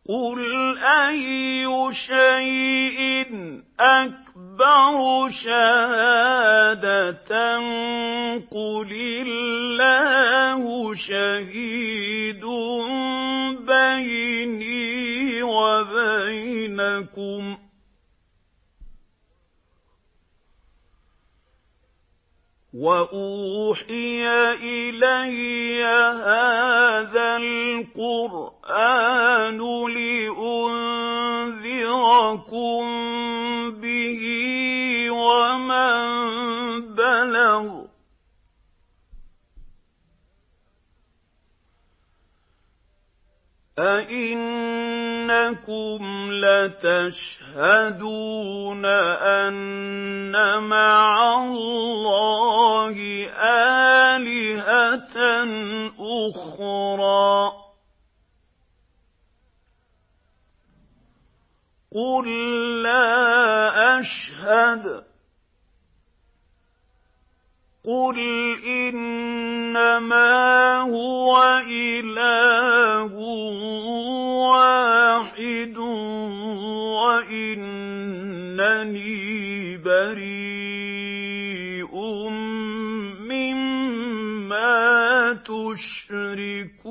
قُلْ أَيُّ شَيْءٍ أَكْبَرُ شَهَادَةً ۖ قُلِ اللَّهُ شَهِيدٌ بَيْنِي وَبَيْنَكُمْ ۚ وَأُوحِيَ إِلَيَّ هَٰذَا الْقُرْآنُ لِأُنذِرَكُم بِهِ وَمَن بَلَغَ ۚ أَئِنَّكُمْ لَتَشْهَدُونَ أَنَّ مَعَ اللَّهِ آلِهَةً أُخْرَىٰ ۚ قُل لَّا أَشْهَدُ ۚ قُلْ إِنَّمَا هُوَ إِلَٰهٌ وَاحِدٌ وَإِنَّنِي بَرِيءٌ مِّمَّا تُشْرِكُونَ.